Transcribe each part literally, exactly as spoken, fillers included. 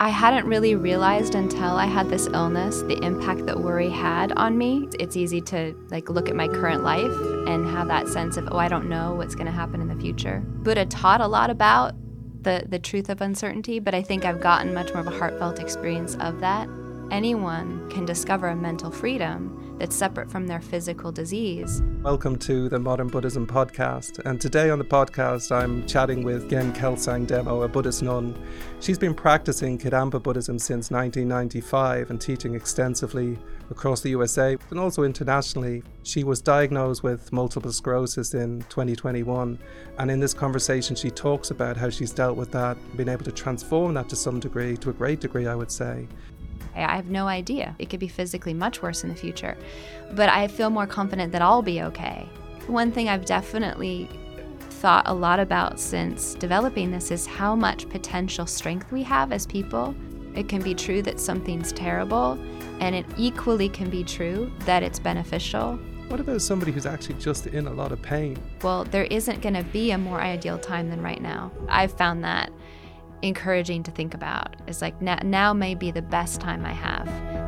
I hadn't really realized until I had this illness the impact that worry had on me. It's easy to like look at my current life and have that sense of, oh, I don't know what's going to happen in the future. Buddha taught a lot about the, the truth of uncertainty, but I think I've gotten much more of a heartfelt experience of that. Anyone can discover a mental freedom that's separate from their physical disease. Welcome to the Modern Buddhism podcast. And today on the podcast, I'm chatting with Gen Kelsang Demo, a Buddhist nun. She's been practicing Kadampa Buddhism since nineteen ninety-five and teaching extensively across the U S A and also internationally. She was diagnosed with multiple sclerosis in twenty twenty-one. And in this conversation, she talks about how she's dealt with that, been able to transform that to some degree, to a great degree, I would say. I have no idea. It could be physically much worse in the future, but I feel more confident that I'll be okay. One thing I've definitely thought a lot about since developing this is how much potential strength we have as people. It can be true that something's terrible, and it equally can be true that it's beneficial. What about somebody who's actually just in a lot of pain? Well, there isn't going to be a more ideal time than right now. I've found that encouraging to think about. It's like now, now may be the best time I have.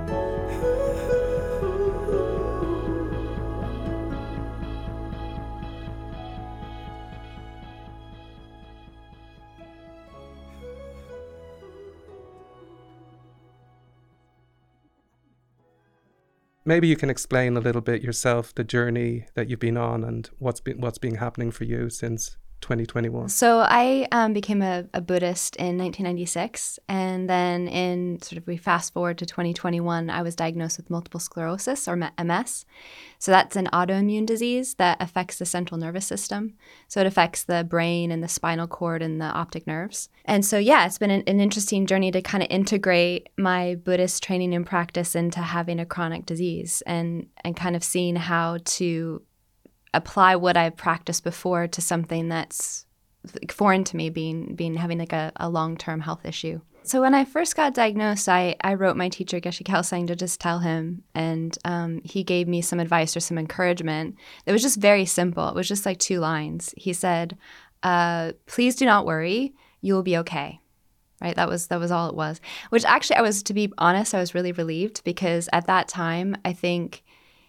Maybe you can explain a little bit yourself, the journey that you've been on and what's been what's been happening for you since twenty twenty-one. So I um, became a, a Buddhist in nineteen ninety-six, and then in sort of we fast forward to twenty twenty-one, I was diagnosed with multiple sclerosis or M S. So that's an autoimmune disease that affects the central nervous system. So it affects the brain and the spinal cord and the optic nerves. And so yeah, it's been an, an interesting journey to kind of integrate my Buddhist training and practice into having a chronic disease and and kind of seeing how to apply what I've practiced before to something that's foreign to me, being being having like a, a long-term health issue. So when I first got diagnosed, I, I wrote my teacher, Geshe Kelsang, to just tell him, and um, he gave me some advice or some encouragement. It was just very simple. It was just like two lines. He said, uh, please do not worry, you will be okay. Right? That was that was all it was. Which actually, I was, to be honest, I was really relieved because at that time, I think,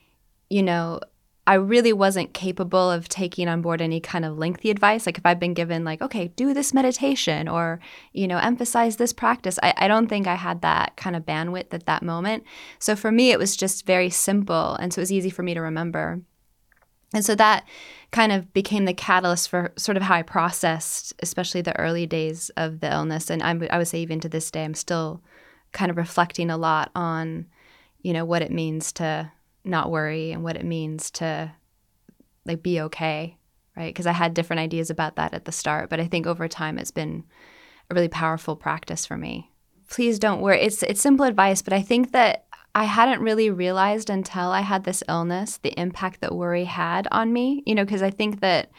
you know, I really wasn't capable of taking on board any kind of lengthy advice. Like if I've been given like, okay, do this meditation or, you know, emphasize this practice, I, I don't think I had that kind of bandwidth at that moment. So for me, it was just very simple. And so it was easy for me to remember. And so that kind of became the catalyst for sort of how I processed, especially the early days of the illness. And I'm, I would say even to this day, I'm still kind of reflecting a lot on, you know, what it means to not worry and what it means to like be okay, right? Because I had different ideas about that at the start, but I think over time it's been a really powerful practice for me. Please don't worry. It's it's simple advice, but I think that I hadn't really realized until I had this illness the impact that worry had on me, you know, because I think that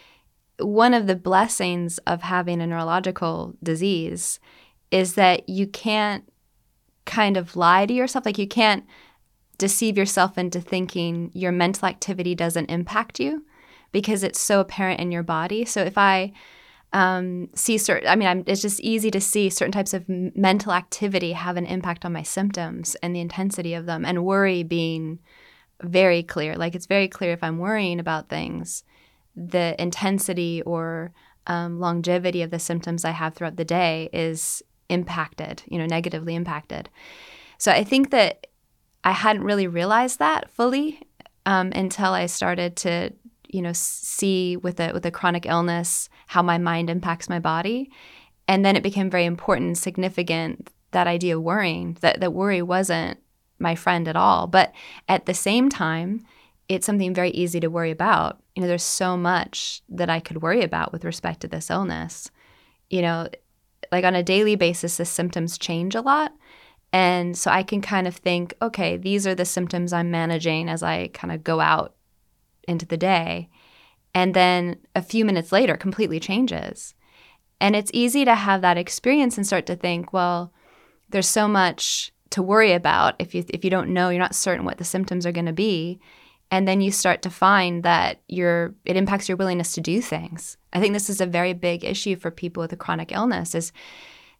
one of the blessings of having a neurological disease is that you can't kind of lie to yourself. Like you can't deceive yourself into thinking your mental activity doesn't impact you because it's so apparent in your body. So if I um, see certain, I mean, I'm, it's just easy to see certain types of m- mental activity have an impact on my symptoms and the intensity of them, and worry being very clear. Like it's very clear if I'm worrying about things, the intensity or um, longevity of the symptoms I have throughout the day is impacted, you know, negatively impacted. So I think that I hadn't really realized that fully um, until I started to, you know, see with a with a chronic illness how my mind impacts my body, and then it became very important and significant, that idea of worrying, that that worry wasn't my friend at all. But at the same time, it's something very easy to worry about. You know, there's so much that I could worry about with respect to this illness. You know, like on a daily basis, the symptoms change a lot. And so I can kind of think, okay, these are the symptoms I'm managing as I kind of go out into the day. And then a few minutes later, it completely changes. And it's easy to have that experience and start to think, well, there's so much to worry about if you if you don't know, you're not certain what the symptoms are going to be. And then you start to find that you're, it impacts your willingness to do things. I think this is a very big issue for people with a chronic illness, is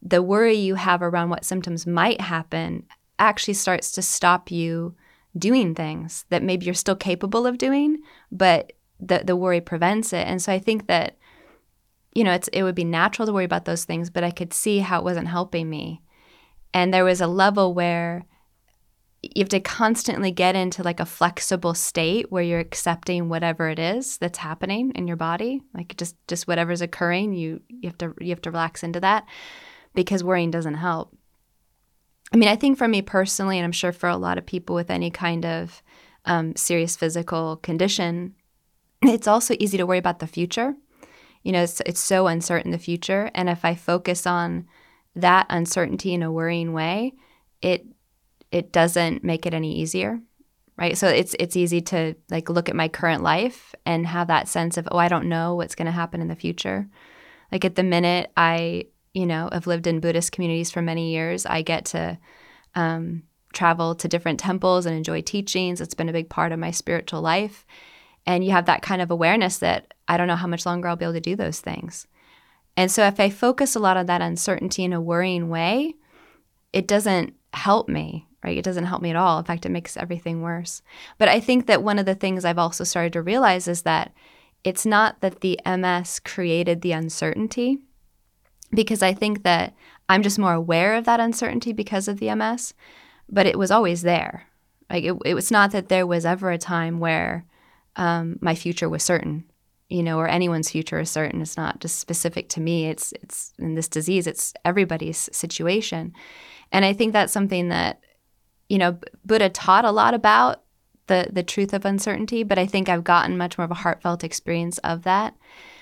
the worry you have around what symptoms might happen actually starts to stop you doing things that maybe you're still capable of doing, but the the worry prevents it. And so I think that, you know, it's it would be natural to worry about those things, but I could see how it wasn't helping me. And there was a level where you have to constantly get into like a flexible state where you're accepting whatever it is that's happening in your body, like just just whatever's occurring. You you have to you have to relax into that, because worrying doesn't help. I mean, I think for me personally, and I'm sure for a lot of people with any kind of um, serious physical condition, it's also easy to worry about the future. You know, it's it's so uncertain, the future, and if I focus on that uncertainty in a worrying way, it it doesn't make it any easier, right? So it's it's easy to like look at my current life and have that sense of, oh, I don't know what's going to happen in the future. Like at the minute, I, you know, have lived in Buddhist communities for many years. I get to um, travel to different temples and enjoy teachings. It's been a big part of my spiritual life. And you have that kind of awareness that I don't know how much longer I'll be able to do those things. And so if I focus a lot on that uncertainty in a worrying way, it doesn't help me, right? It doesn't help me at all. In fact, it makes everything worse. But I think that one of the things I've also started to realize is that it's not that the M S created the uncertainty, because I think that I'm just more aware of that uncertainty because of the M S, but it was always there. Like it, it was not that there was ever a time where um, my future was certain, you know, or anyone's future is certain. It's not just specific to me. It's it's in this disease, it's everybody's situation. And I think that's something that, you know, Buddha taught a lot about, the the truth of uncertainty, but I think I've gotten much more of a heartfelt experience of that.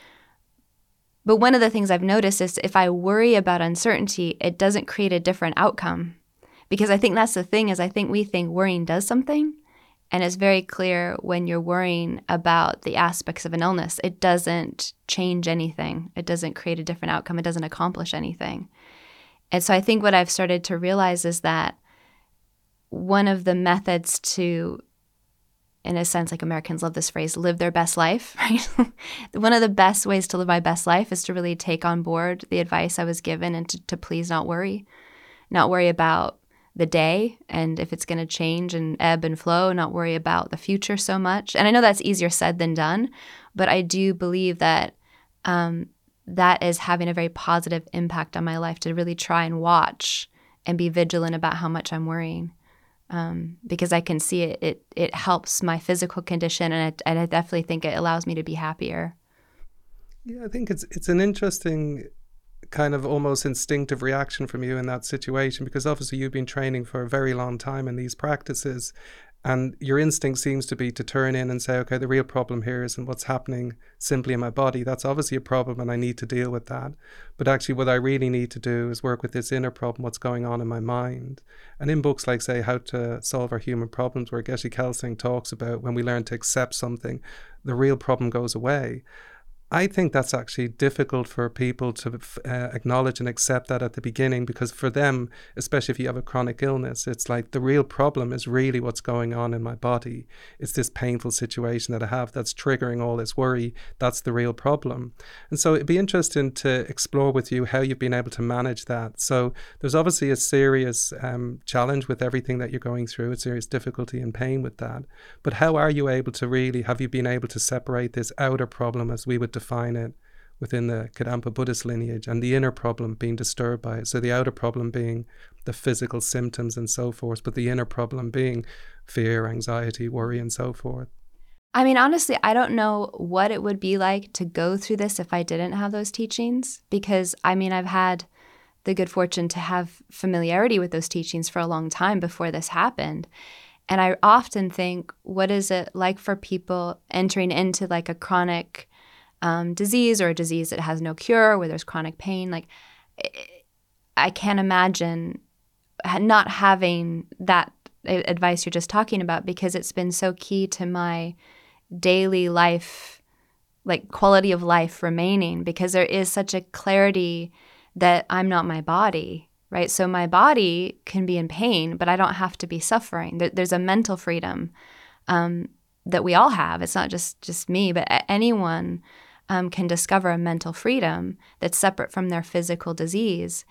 But one of the things I've noticed is if I worry about uncertainty, it doesn't create a different outcome. Because I think that's the thing, is I think we think worrying does something. And it's very clear when you're worrying about the aspects of an illness, it doesn't change anything. It doesn't create a different outcome. It doesn't accomplish anything. And so I think what I've started to realize is that one of the methods to, in a sense, like Americans love this phrase, live their best life, right? One of the best ways to live my best life is to really take on board the advice I was given and to, to please not worry, not worry about the day and if it's going to change and ebb and flow, not worry about the future so much. And I know that's easier said than done, but I do believe that um, that is having a very positive impact on my life, to really try and watch and be vigilant about how much I'm worrying. Um, because I can see it, it, it helps my physical condition, and, it, and I definitely think it allows me to be happier. Yeah, I think it's it's an interesting kind of almost instinctive reaction from you in that situation, because obviously you've been training for a very long time in these practices, and your instinct seems to be to turn in and say, okay, the real problem here isn't what's happening simply in my body. That's obviously a problem and I need to deal with that. But actually what I really need to do is work with this inner problem, what's going on in my mind. And in books like, say, How to Solve Our Human Problems, where Geshe Kelsang talks about when we learn to accept something, the real problem goes away. I think that's actually difficult for people to uh, acknowledge and accept that at the beginning, because for them, especially if you have a chronic illness, it's like the real problem is really what's going on in my body. It's this painful situation that I have that's triggering all this worry. That's the real problem. And so it'd be interesting to explore with you how you've been able to manage that. So there's obviously a serious um, challenge with everything that you're going through, a serious difficulty and pain with that. But how are you able to really, have you been able to separate this outer problem, as we would define it within the Kadampa Buddhist lineage, and the inner problem being disturbed by it? So the outer problem being the physical symptoms and so forth, but the inner problem being fear, anxiety, worry, and so forth. I mean, honestly, I don't know what it would be like to go through this if I didn't have those teachings, because, I mean, I've had the good fortune to have familiarity with those teachings for a long time before this happened. And I often think, what is it like for people entering into like a chronic um, disease, or a disease that has no cure, where there's chronic pain? Like, I can't imagine not having that advice you're just talking about, because it's been so key to my daily life, like quality of life remaining, because there is such a clarity that I'm not my body. Right? So my body can be in pain, but I don't have to be suffering. There, there's a mental freedom um, that we all have. It's not just, just me, but anyone um, can discover a mental freedom that's separate from their physical disease.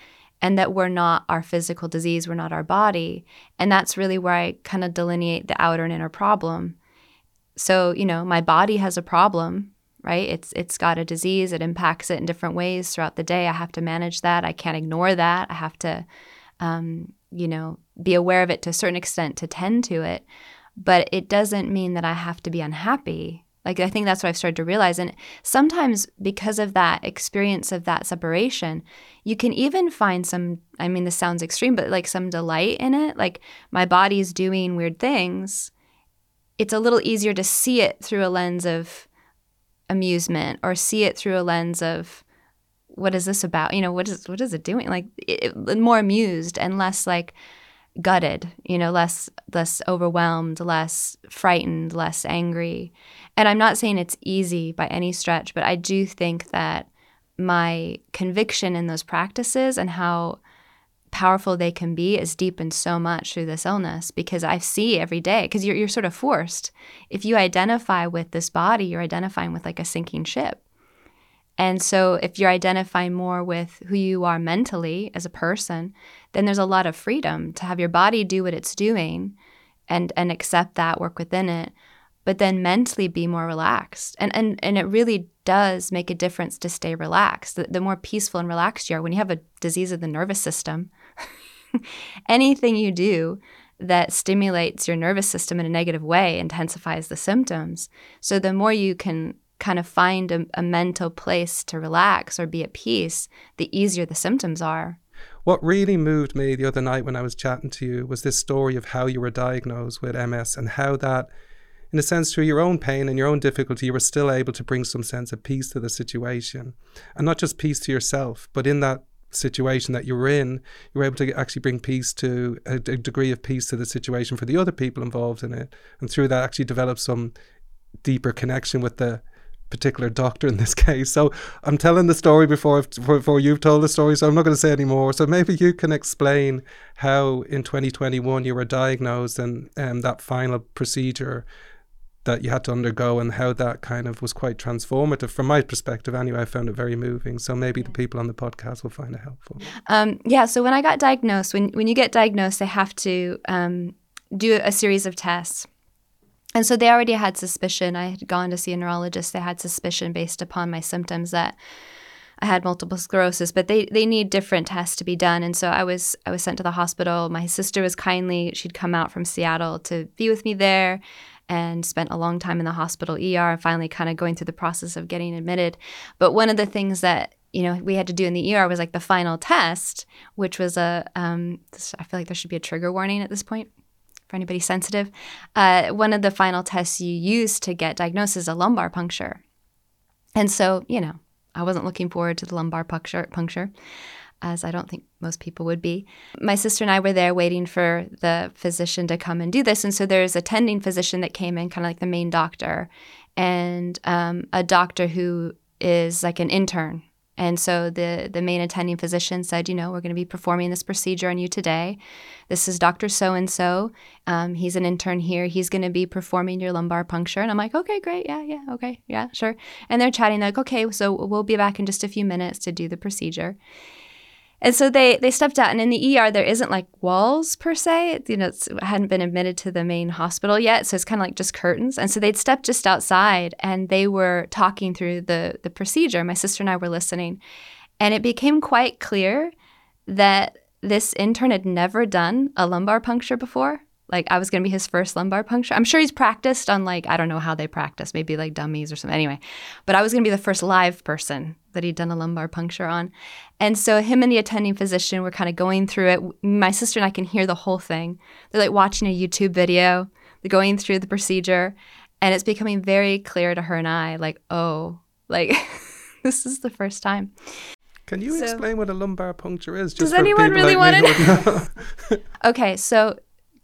and that we're not our physical disease, we're not our body. And that's really where I kind of delineate the outer and inner problem. So, you know, my body has a problem, right? It's it's got a disease. It impacts it in different ways throughout the day. I have to manage that. I can't ignore that. I have to, um, you know, be aware of it to a certain extent to tend to it. But it doesn't mean that I have to be unhappy. Like, I think that's what I've started to realize. And sometimes because of that experience of that separation, you can even find some, I mean, this sounds extreme, but like some delight in it. Like, my body's doing weird things. It's a little easier to see it through a lens of amusement, or see it through a lens of, what is this about? You know, what is what is it doing? Like, it, more amused and less like gutted, you know, less less overwhelmed, less frightened, less angry. And I'm not saying it's easy by any stretch, but I do think that my conviction in those practices and how powerful they can be is deepened so much through this illness, because I see every day, because you're, you're sort of forced. If you identify with this body, you're identifying with like a sinking ship. And so if you're identifying more with who you are mentally as a person, then there's a lot of freedom to have your body do what it's doing and, and accept that, work within it, but then mentally be more relaxed. And and, and it really does make a difference to stay relaxed. The, the more peaceful and relaxed you are, when you have a disease of the nervous system, anything you do that stimulates your nervous system in a negative way intensifies the symptoms. So the more you can kind of find a, a mental place to relax or be at peace, the easier the symptoms are. What really moved me the other night when I was chatting to you was this story of how you were diagnosed with M S, and how that, in a sense, through your own pain and your own difficulty, you were still able to bring some sense of peace to the situation. And not just peace to yourself, but in that situation that you were in, you were able to actually bring peace to, a, a degree of peace to the situation for the other people involved in it. And through that actually develop some deeper connection with the particular doctor in this case. So I'm telling the story before I've, before you've told the story, so I'm not going to say any more. So maybe you can explain how in twenty twenty-one you were diagnosed, and um, that final procedure that you had to undergo, and how that kind of was quite transformative. From my perspective anyway, I found it very moving. So maybe the people on the podcast will find it helpful. Um, yeah, so when I got diagnosed, when, when you get diagnosed, they have to um, do a series of tests. And so they already had suspicion. I had gone to see a neurologist. They had suspicion based upon my symptoms that I had multiple sclerosis, but they, they need different tests to be done. And so I was I was sent to the hospital. My sister was kindly, she'd come out from Seattle to be with me there, and spent a long time in the hospital E R, and finally kind of going through the process of getting admitted. But one of the things that, you know, we had to do in the E R was like the final test, which was a, um, I feel like there should be a trigger warning at this point for anybody sensitive. Uh, one of the final tests you use to get diagnosed is a lumbar puncture. And so, you know, I wasn't looking forward to the lumbar puncture, puncture, as I don't think most people would be. My sister and I were there waiting for the physician to come and do this. And so there's a attending physician that came in, kind of like the main doctor, and um, a doctor who is like an intern. And so the, the main attending physician said, you know, we're going to be performing this procedure on you today. This is Doctor So-and-so. Um, he's an intern here. He's going to be performing your lumbar puncture. And I'm like, okay, great. Yeah, yeah, okay. Yeah, sure. And they're chatting. They're like, okay, so we'll be back in just a few minutes to do the procedure. And so they they stepped out, and in the E R, there isn't like walls per se. You know, it's, I hadn't been admitted to the main hospital yet, so it's kind of like just curtains. And so they'd stepped just outside, and they were talking through the the procedure. My sister and I were listening, and it became quite clear that this intern had never done a lumbar puncture before. Like, I was going to be his first lumbar puncture. I'm sure he's practiced on, like, I don't know how they practice, maybe like dummies or something. Anyway, but I was going to be the first live person that he'd done a lumbar puncture on. And so him and the attending physician were kind of going through it. My sister and I can hear the whole thing. They're like watching a YouTube video. They're going through the procedure. And it's becoming very clear to her and I, like, oh, like, this is the first time. Can you so, explain what a lumbar puncture is? Just does anyone really like want to know? Okay, so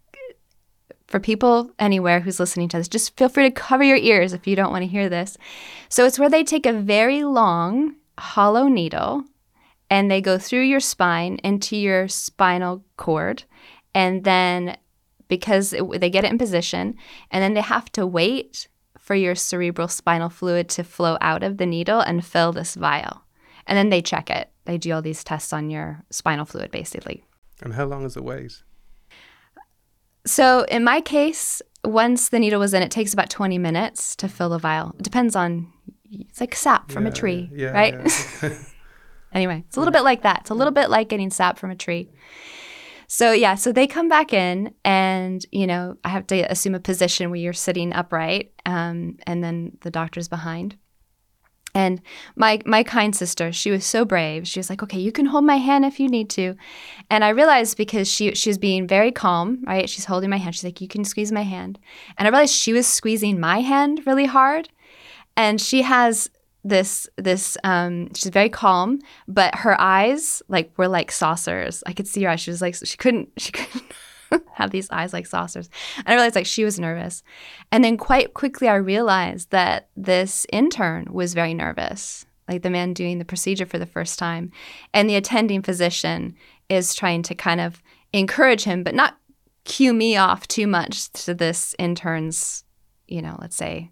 for people anywhere who's listening to this, just feel free to cover your ears if you don't want to hear this. So it's where they take a very long, hollow needle, and they go through your spine into your spinal cord, and then because it, they get it in position, and then they have to wait for your cerebral spinal fluid to flow out of the needle and fill this vial. And then they check it. They do all these tests on your spinal fluid, basically. And how long is the wait? So in my case, once the needle was in, it takes about twenty minutes to fill the vial. It depends on, it's like sap from yeah, a tree, yeah, right? Yeah. Anyway, it's a little bit like that. It's a little bit like getting sap from a tree. So yeah, so they come back in and, you know, I have to assume a position where you're sitting upright um, and then the doctor's behind. And my my kind sister, she was so brave. She was like, okay, you can hold my hand if you need to. And I realized because she she was being very calm, right? She's holding my hand. She's like, you can squeeze my hand. And I realized she was squeezing my hand really hard. And she has this, this um, she's very calm, but her eyes like were like saucers. I could see her eyes. She was like, she couldn't, she couldn't. have these eyes like saucers. And I realized like she was nervous. And then quite quickly I realized that this intern was very nervous, like the man doing the procedure for the first time. And the attending physician is trying to kind of encourage him, but not cue me off too much to this intern's, you know, let's say,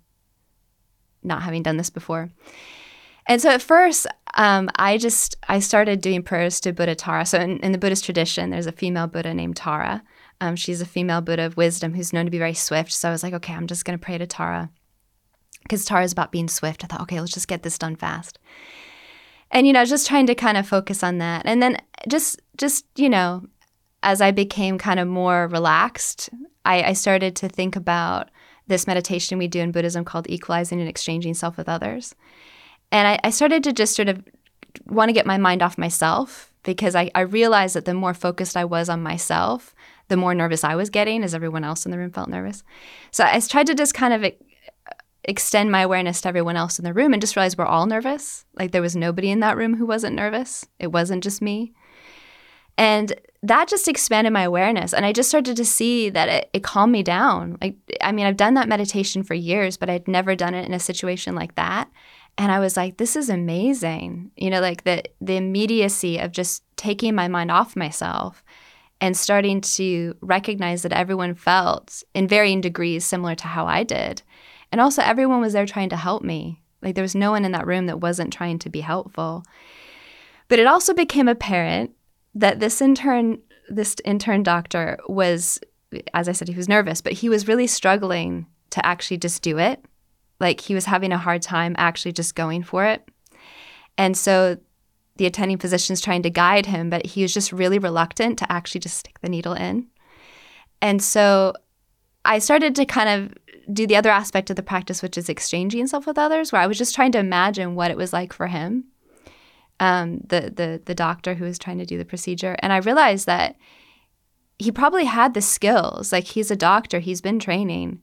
not having done this before. And so at first, um, I just, I started doing prayers to Buddha Tara. So in, in the Buddhist tradition, there's a female Buddha named Tara. Um, she's a female Buddha of wisdom who's known to be very swift. So I was like, okay, I'm just going to pray to Tara because Tara is about being swift. I thought, okay, let's just get this done fast. And, you know, just trying to kind of focus on that. And then just, just you know, as I became kind of more relaxed, I, I started to think about this meditation we do in Buddhism called equalizing and exchanging self with others. And I, I started to just sort of want to get my mind off myself because I, I realized that the more focused I was on myself, the more nervous I was getting as everyone else in the room felt nervous. So I tried to just kind of e- extend my awareness to everyone else in the room and just realize we're all nervous. Like there was nobody in that room who wasn't nervous. It wasn't just me. And that just expanded my awareness. And I just started to see that it, it calmed me down. Like, I mean, I've done that meditation for years, but I'd never done it in a situation like that. And I was like, this is amazing. You know, like the, the immediacy of just taking my mind off myself and starting to recognize that everyone felt in varying degrees similar to how I did. And also everyone was there trying to help me. Like there was no one in that room that wasn't trying to be helpful. But it also became apparent that this intern, this intern doctor was, as I said, he was nervous, but he was really struggling to actually just do it. Like he was having a hard time actually just going for it. And so the attending physician's trying to guide him, but he was just really reluctant to actually just stick the needle in. And so I started to kind of do the other aspect of the practice, which is exchanging self with others, where I was just trying to imagine what it was like for him, um, the the the doctor who was trying to do the procedure. And I realized that he probably had the skills. Like he's a doctor, he's been training.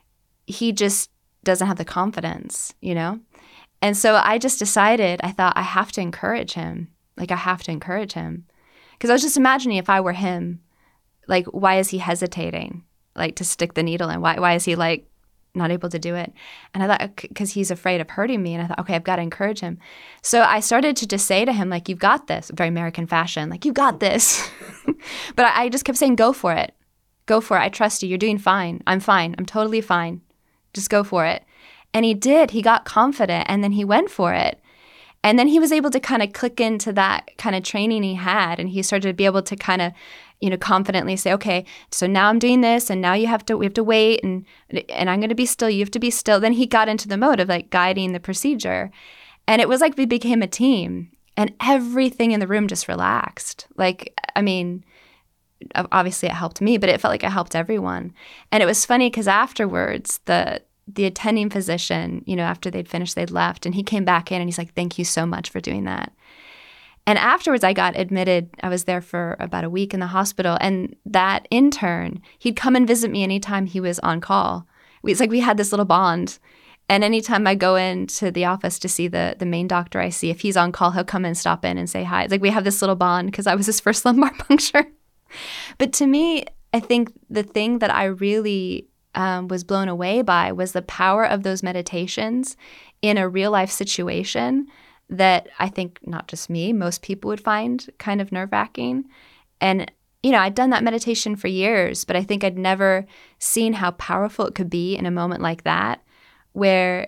He just doesn't have the confidence, you know? And so I just decided, I thought I have to encourage him. Like I have to encourage him. Because I was just imagining if I were him, like why is he hesitating? Like to stick the needle in? Why, why is he like not able to do it? And I thought, because he's afraid of hurting me. And I thought, okay, I've got to encourage him. So I started to just say to him, like, you've got this, very American fashion, like, you got this. But I, I just kept saying, go for it. Go for it. I trust you. You're doing fine. I'm fine. I'm totally fine. Just go for it. And he did. He got confident and then he went for it. And then he was able to kind of click into that kind of training he had. And he started to be able to kind of, you know, confidently say, okay, so now I'm doing this and now you have to, we have to wait and, and I'm going to be still. You have to be still. Then he got into the mode of like guiding the procedure. And it was like we became a team and everything in the room just relaxed. Like, I mean, obviously it helped me, but it felt like it helped everyone. And it was funny because afterwards, the the attending physician, you know, after they'd finished, they'd left, and he came back in and he's like, thank you so much for doing that. And afterwards, I got admitted. I was there for about a week in the hospital, and that intern, he'd come and visit me anytime he was on call. It's like we had this little bond. And anytime I go into the office to see the the main doctor I see, if he's on call, he'll come and stop in and say hi. It's like we have this little bond because I was his first lumbar puncture. But to me, I think the thing that I really um, was blown away by was the power of those meditations in a real life situation that I think not just me, most people would find kind of nerve-wracking. And, you know, I'd done that meditation for years, but I think I'd never seen how powerful it could be in a moment like that, where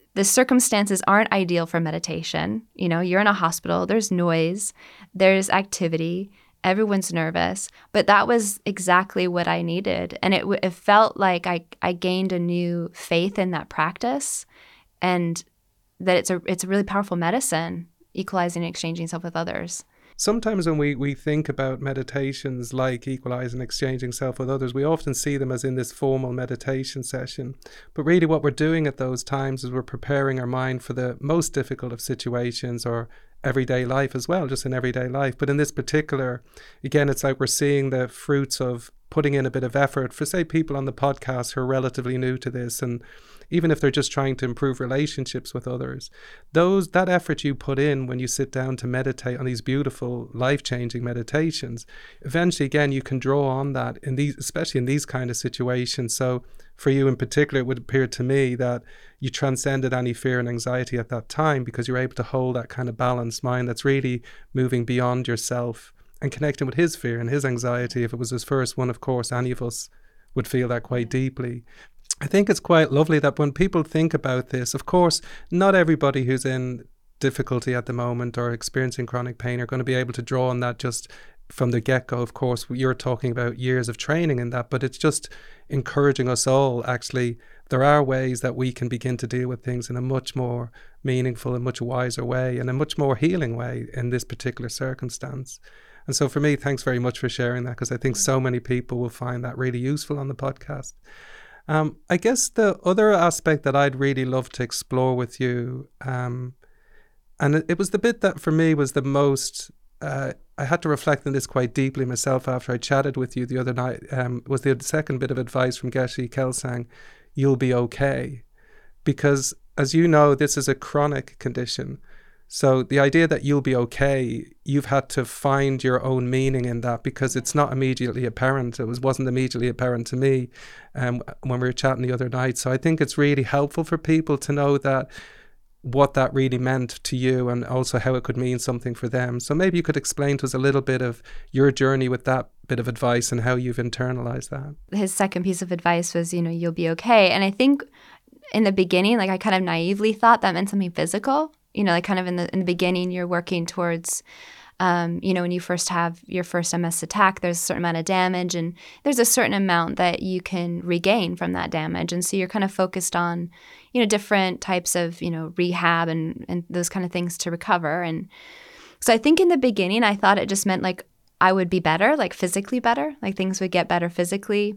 the circumstances aren't ideal for meditation. You know, you're in a hospital, there's noise, there's activity, everyone's nervous, but that was exactly what I needed. And it, it felt like I, I gained a new faith in that practice, and that it's a, it's a really powerful medicine, equalizing and exchanging self with others. Sometimes when we, we think about meditations like equalizing and exchanging self with others, we often see them as in this formal meditation session. But really what we're doing at those times is we're preparing our mind for the most difficult of situations, or everyday life as well, just in everyday life. But in this particular, again, it's like we're seeing the fruits of putting in a bit of effort for, say, people on the podcast who are relatively new to this, and even if they're just trying to improve relationships with others, those that effort you put in when you sit down to meditate on these beautiful, life-changing meditations, eventually, again, you can draw on that in these, especially in these kind of situations. So for you in particular, it would appear to me that you transcended any fear and anxiety at that time, because you're able to hold that kind of balanced mind that's really moving beyond yourself and connecting with his fear and his anxiety. If it was his first one, of course, any of us would feel that quite deeply. I think it's quite lovely that when people think about this, of course, not everybody who's in difficulty at the moment or experiencing chronic pain are going to be able to draw on that just from the get-go. Of course, you're talking about years of training in that, but it's just encouraging us all, actually, there are ways that we can begin to deal with things in a much more meaningful and much wiser way, and a much more healing way in this particular circumstance. And so for me, thanks very much for sharing that, because I think so many people will find that really useful on the podcast. Um, I guess the other aspect that I'd really love to explore with you, um, and it, it was the bit that for me was the most, uh, I had to reflect on this quite deeply myself after I chatted with you the other night, um, was the second bit of advice from Geshe Kelsang, you'll be okay. Because as you know, this is a chronic condition. So the idea that you'll be okay, you've had to find your own meaning in that, because it's not immediately apparent. It was, wasn't immediately apparent to me um, when we were chatting the other night. So I think it's really helpful for people to know that what that really meant to you, and also how it could mean something for them. So maybe you could explain to us a little bit of your journey with that bit of advice and how you've internalized that. His second piece of advice was, you know, you'll be okay. And I think in the beginning, like I kind of naively thought that meant something physical. You know, like kind of in the in the beginning, you're working towards, um, you know, when you first have your first M S attack, there's a certain amount of damage, and there's a certain amount that you can regain from that damage. And so you're kind of focused on, you know, different types of, you know, rehab and, and those kind of things to recover. And so I think in the beginning, I thought it just meant like I would be better, like physically better, like things would get better physically.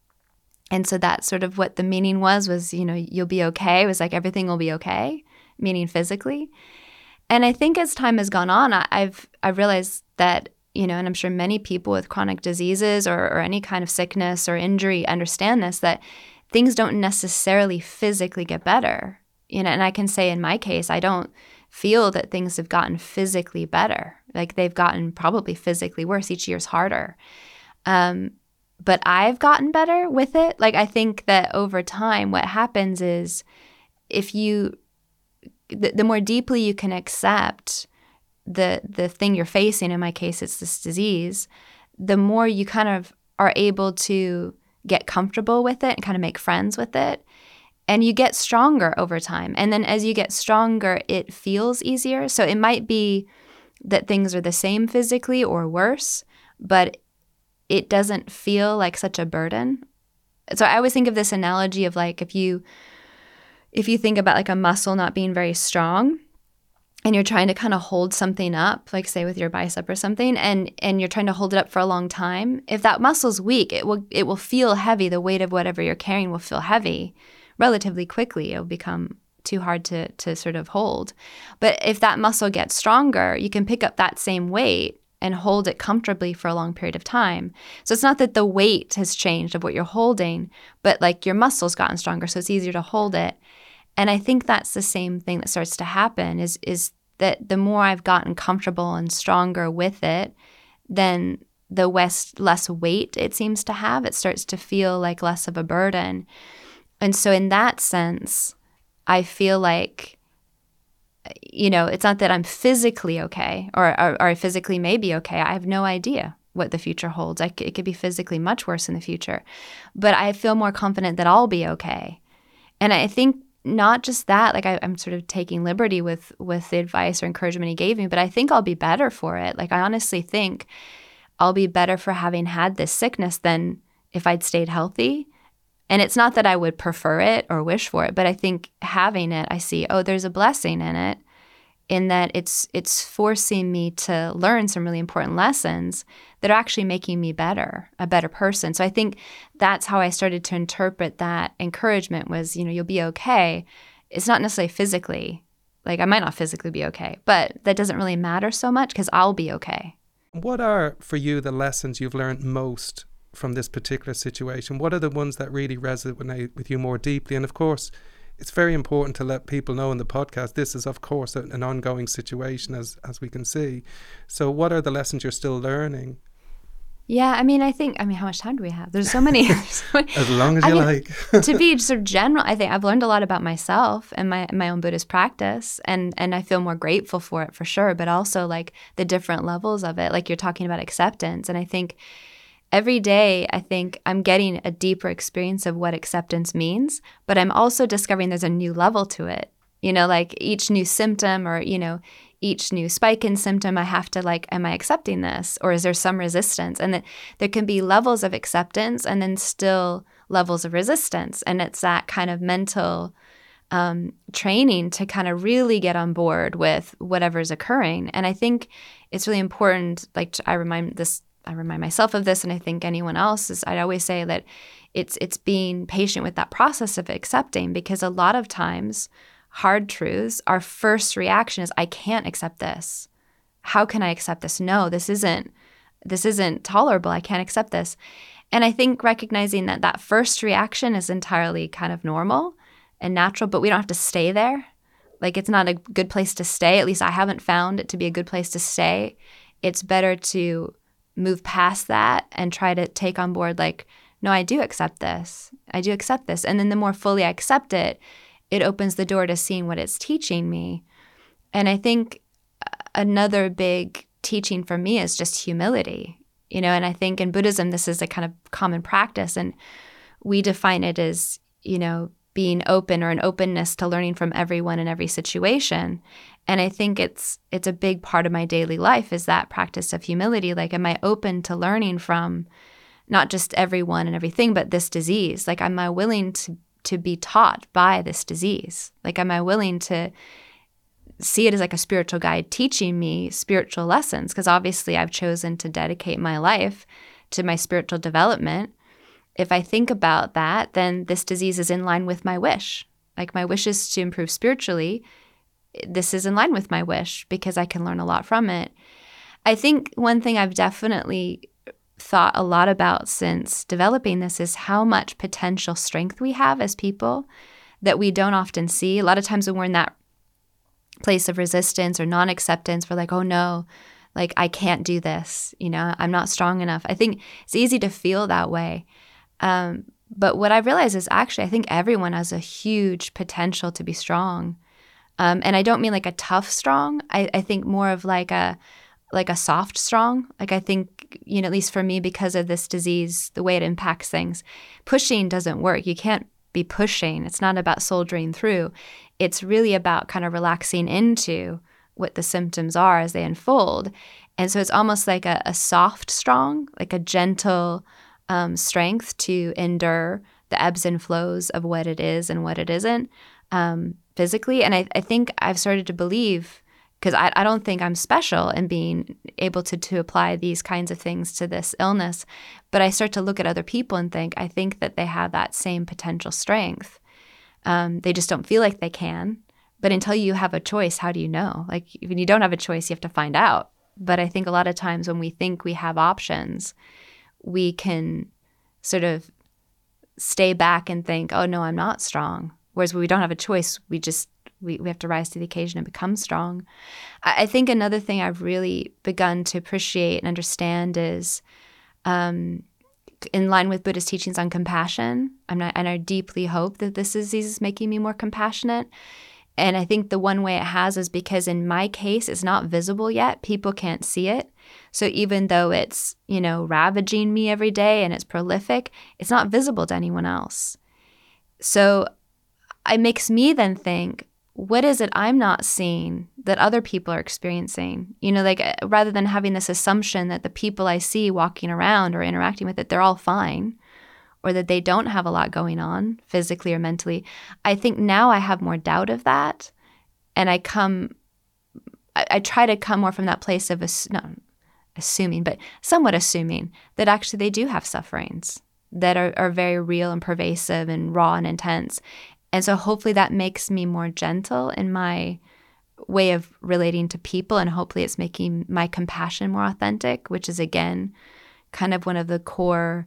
And so that's sort of what the meaning was, was, you know, you'll be okay. It was like everything will be okay, meaning physically. And I think as time has gone on, I, I've I've realized that, you know, and I'm sure many people with chronic diseases or, or any kind of sickness or injury understand this, that things don't necessarily physically get better. You know, and I can say in my case, I don't feel that things have gotten physically better. Like they've gotten probably physically worse. Each year's harder. Um, but I've gotten better with it. Like I think that over time, what happens is if you The, the more deeply you can accept the the thing you're facing, in my case, it's this disease, the more you kind of are able to get comfortable with it and kind of make friends with it. And you get stronger over time. And then as you get stronger, it feels easier. So it might be that things are the same physically or worse, but it doesn't feel like such a burden. So I always think of this analogy of like if you If you think about like a muscle not being very strong and you're trying to kind of hold something up, like say with your bicep or something, and, and you're trying to hold it up for a long time, if that muscle's weak, it will it will feel heavy. The weight of whatever you're carrying will feel heavy relatively quickly. It'll become too hard to, to sort of hold. But if that muscle gets stronger, you can pick up that same weight and hold it comfortably for a long period of time. So it's not that the weight has changed of what you're holding, but like your muscle's gotten stronger, so it's easier to hold it. And I think that's the same thing that starts to happen is is that the more I've gotten comfortable and stronger with it, then the less, less weight it seems to have. It starts to feel like less of a burden. And so in that sense, I feel like, you know, it's not that I'm physically okay or, or, or I physically may be okay. I have no idea what the future holds. I, it could be physically much worse in the future. But I feel more confident that I'll be okay. And I think not just that, like I, I'm sort of taking liberty with with the advice or encouragement he gave me, but I think I'll be better for it. Like I honestly think I'll be better for having had this sickness than if I'd stayed healthy. And it's not that I would prefer it or wish for it, but I think having it, I see, oh, there's a blessing in it, in that it's it's forcing me to learn some really important lessons that are actually making me better, a better person. So I think that's how I started to interpret that encouragement was, you know, you'll be okay. It's not necessarily physically. Like I might not physically be okay, but that doesn't really matter so much because I'll be okay. What are, for you, the lessons you've learned most from this particular situation? What are the ones that really resonate with you more deeply? And of course, it's very important to let people know in the podcast, this is, of course, an ongoing situation, as as we can see. So what are the lessons you're still learning? Yeah, I mean, I think, I mean, how much time do we have? There's so many. so many as long as you I like. mean, to be sort of general, I think I've learned a lot about myself and my my own Buddhist practice, and and I feel more grateful for it for sure, but also like the different levels of it. Like you're talking about acceptance, and I think every day, I think I'm getting a deeper experience of what acceptance means, but I'm also discovering there's a new level to it. You know, like each new symptom or, you know, each new spike in symptom, I have to like, am I accepting this? Or is there some resistance? And that there can be levels of acceptance and then still levels of resistance. And it's that kind of mental um, training to kind of really get on board with whatever's occurring. And I think it's really important, like to, I remind this I remind myself of this, and I think anyone else is, I'd always say that it's it's being patient with that process of accepting, because a lot of times hard truths, our first reaction is, I can't accept this. How can I accept this? No, this isn't this isn't tolerable. I can't accept this. And I think recognizing that that first reaction is entirely kind of normal and natural, but we don't have to stay there. Like it's not a good place to stay. At least I haven't found it to be a good place to stay. It's better to move past that and try to take on board like, no, I do accept this. I do accept this. And then the more fully I accept it, it opens the door to seeing what it's teaching me. And I think another big teaching for me is just humility, you know, and I think in Buddhism, this is a kind of common practice, and we define it as, you know, being open or an openness to learning from everyone in every situation. And I think it's it's a big part of my daily life is that practice of humility. Like, am I open to learning from not just everyone and everything, but this disease? Like, am I willing to, to be taught by this disease? Like, am I willing to see it as like a spiritual guide teaching me spiritual lessons? Because obviously I've chosen to dedicate my life to my spiritual development. If I think about that, then this disease is in line with my wish. Like, my wish is to improve spiritually. This is in line with my wish because I can learn a lot from it. I think one thing I've definitely thought a lot about since developing this is how much potential strength we have as people that we don't often see. A lot of times when we're in that place of resistance or non-acceptance, we're like, oh no, like I can't do this. You know, I'm not strong enough. I think it's easy to feel that way. Um, but what I've realized is actually I think everyone has a huge potential to be strong. Um, and I don't mean like a tough strong. I, I think more of like a like a soft strong. Like I think, you know, at least for me, because of this disease, the way it impacts things, pushing doesn't work. You can't be pushing. It's not about soldiering through. It's really about kind of relaxing into what the symptoms are as they unfold. And so it's almost like a, a soft strong, like a gentle um, strength to endure the ebbs and flows of what it is and what it isn't. Um, physically. And I, I think I've started to believe, because I, I don't think I'm special in being able to, to apply these kinds of things to this illness, but I start to look at other people and think, I think that they have that same potential strength. Um, they just don't feel like they can. But until you have a choice, how do you know? Like, when you don't have a choice, you have to find out. But I think a lot of times when we think we have options, we can sort of stay back and think, oh, no, I'm not strong. Whereas when we don't have a choice, we just, we, we have to rise to the occasion and become strong. I, I think another thing I've really begun to appreciate and understand is um, in line with Buddhist teachings on compassion. I'm not, and I deeply hope that this disease is making me more compassionate. And I think the one way it has is because in my case, it's not visible yet. People can't see it. So even though it's, you know, ravaging me every day and it's prolific, it's not visible to anyone else. So it makes me then think, what is it I'm not seeing that other people are experiencing? You know, like rather than having this assumption that the people I see walking around or interacting with it, they're all fine, or that they don't have a lot going on physically or mentally. I think now I have more doubt of that. And I come, I, I try to come more from that place of, ass, no, assuming, but somewhat assuming that actually they do have sufferings that are, are very real and pervasive and raw and intense. And so hopefully that makes me more gentle in my way of relating to people. And hopefully it's making my compassion more authentic, which is, again, kind of one of the core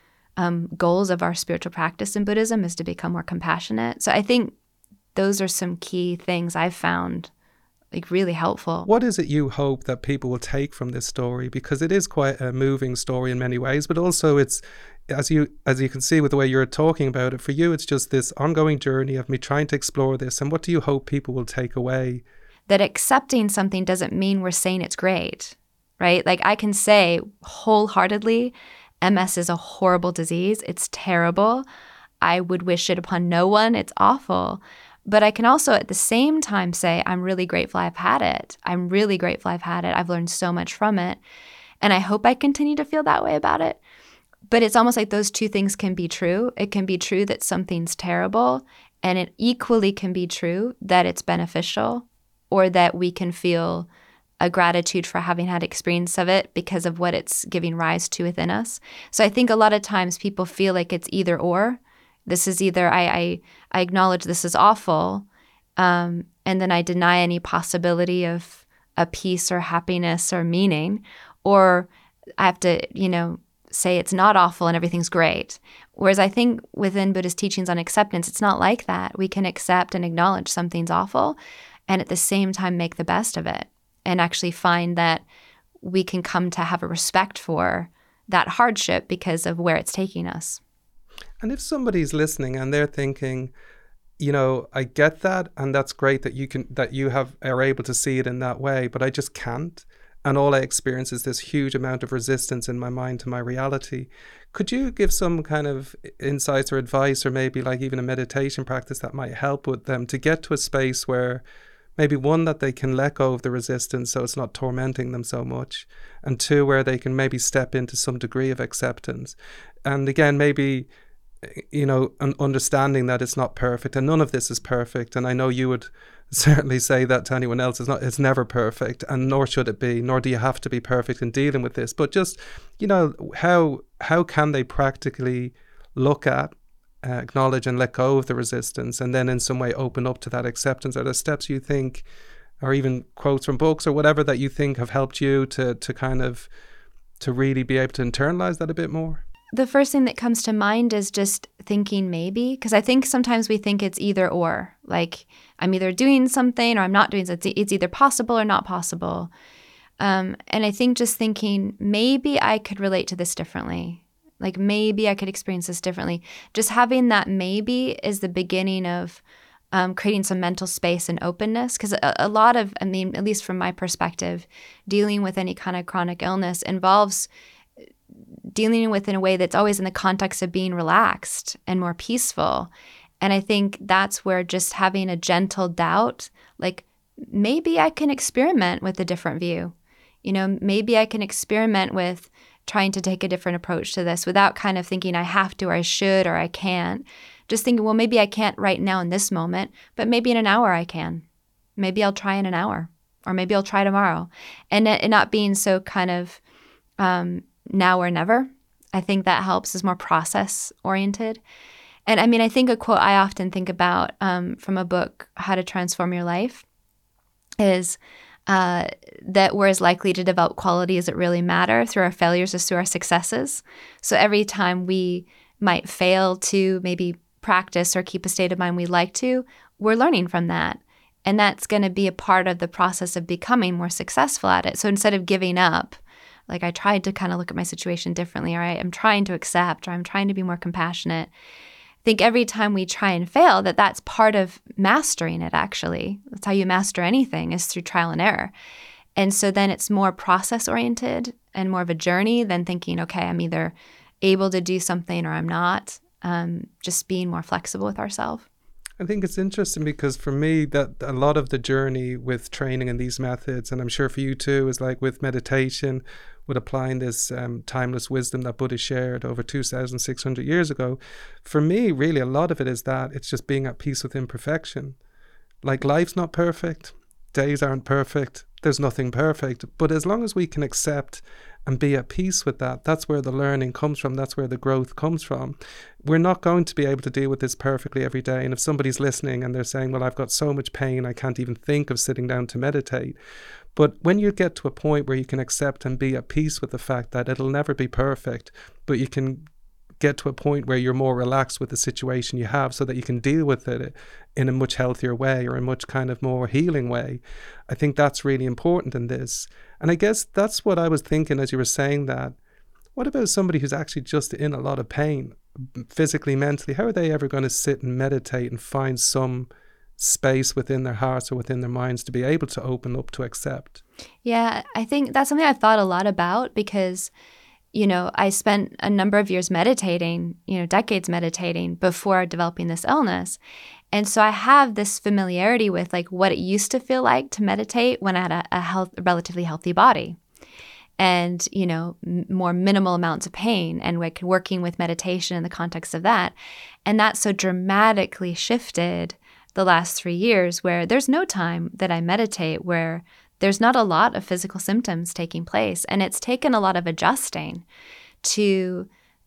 Um, goals of our spiritual practice in Buddhism, is to become more compassionate. So I think those are some key things I've found like really helpful. What is it you hope that people will take from this story? Because it is quite a moving story in many ways, but also it's, as you as you can see with the way you're talking about it, for you it's just this ongoing journey of me trying to explore this. And what do you hope people will take away? That accepting something doesn't mean we're saying it's great, right? Like I can say wholeheartedly, M S is a horrible disease. It's terrible. I would wish it upon no one. It's awful. But I can also at the same time say, I'm really grateful I've had it. I'm really grateful I've had it. I've learned so much from it. And I hope I continue to feel that way about it. But it's almost like those two things can be true. It can be true that something's terrible, and it equally can be true that it's beneficial, or that we can feel a gratitude for having had experience of it because of what it's giving rise to within us. So I think a lot of times people feel like it's either or. This is either I I, I acknowledge this is awful, um, and then I deny any possibility of a peace or happiness or meaning, or I have to, you know, say it's not awful and everything's great. Whereas I think within Buddhist teachings on acceptance, it's not like that. We can accept and acknowledge something's awful and at the same time make the best of it, and actually find that we can come to have a respect for that hardship because of where it's taking us. And if somebody's listening and they're thinking, you know, I get that, and that's great that you can that you have are able to see it in that way, but I just can't, and all I experience is this huge amount of resistance in my mind to my reality. Could you give some kind of insights or advice, or maybe like even a meditation practice that might help with them to get to a space where maybe one, that they can let go of the resistance so it's not tormenting them so much, and two, where they can maybe step into some degree of acceptance. And again, maybe, you know, an understanding that it's not perfect, and none of this is perfect. And I know you would certainly say that to anyone else. It's not, it's never perfect, and nor should it be, nor do you have to be perfect in dealing with this. But just, you know, how how can they practically look at, uh, acknowledge and let go of the resistance, and then in some way open up to that acceptance? Are there steps you think, or even quotes from books or whatever, that you think have helped you to to kind of to really be able to internalize that a bit more? The first thing that comes to mind is just thinking maybe, because I think sometimes we think it's either or, like I'm either doing something or I'm not doing something. It's either possible or not possible. Um, and I think just thinking maybe I could relate to this differently, like maybe I could experience this differently. Just having that maybe is the beginning of um, creating some mental space and openness, because a, a lot of, I mean, at least from my perspective, dealing with any kind of chronic illness involves dealing with in a way that's always in the context of being relaxed and more peaceful. And I think that's where just having a gentle doubt, like maybe I can experiment with a different view. You know, maybe I can experiment with trying to take a different approach to this without kind of thinking I have to or I should or I can't. Just thinking, well, maybe I can't right now in this moment, but maybe in an hour I can. Maybe I'll try in an hour, or maybe I'll try tomorrow. And, and not being so kind of um, now or never. I think that helps, is more process oriented. And I mean, I think a quote I often think about um, from a book, How to Transform Your Life, is uh, that we're as likely to develop qualities that really matter through our failures as through our successes. So every time we might fail to maybe practice or keep a state of mind we like to, we're learning from that. And that's going to be a part of the process of becoming more successful at it. So instead of giving up, like I tried to kind of look at my situation differently, or I am trying to accept, or I'm trying to be more compassionate. I think every time we try and fail, that that's part of mastering it, actually. That's how you master anything, is through trial and error. And so then it's more process-oriented and more of a journey than thinking, okay, I'm either able to do something or I'm not. Um, just being more flexible with ourselves. I think it's interesting because for me, that a lot of the journey with training in these methods, and I'm sure for you too, is like with meditation, with applying this um, timeless wisdom that Buddha shared over two thousand six hundred years ago. For me, really, a lot of it is that it's just being at peace with imperfection. Like, life's not perfect, days aren't perfect, there's nothing perfect. But as long as we can accept and be at peace with that, that's where the learning comes from, that's where the growth comes from. We're not going to be able to deal with this perfectly every day. And if somebody's listening and they're saying, well, I've got so much pain, I can't even think of sitting down to meditate. But when you get to a point where you can accept and be at peace with the fact that it'll never be perfect, but you can get to a point where you're more relaxed with the situation you have so that you can deal with it in a much healthier way or a much kind of more healing way. I think that's really important in this. And I guess that's what I was thinking as you were saying that. What about somebody who's actually just in a lot of pain, physically, mentally? How are they ever going to sit and meditate and find some space within their hearts or within their minds to be able to open up to accept? Yeah, I think that's something I've thought a lot about because, you know, I spent a number of years meditating, you know, decades meditating before developing this illness. And so I have this familiarity with like what it used to feel like to meditate when I had a, a, health, a relatively healthy body and, you know, m- more minimal amounts of pain and like working with meditation in the context of that. And that so dramatically shifted the last three years where there's no time that I meditate where there's not a lot of physical symptoms taking place. And it's taken a lot of adjusting to,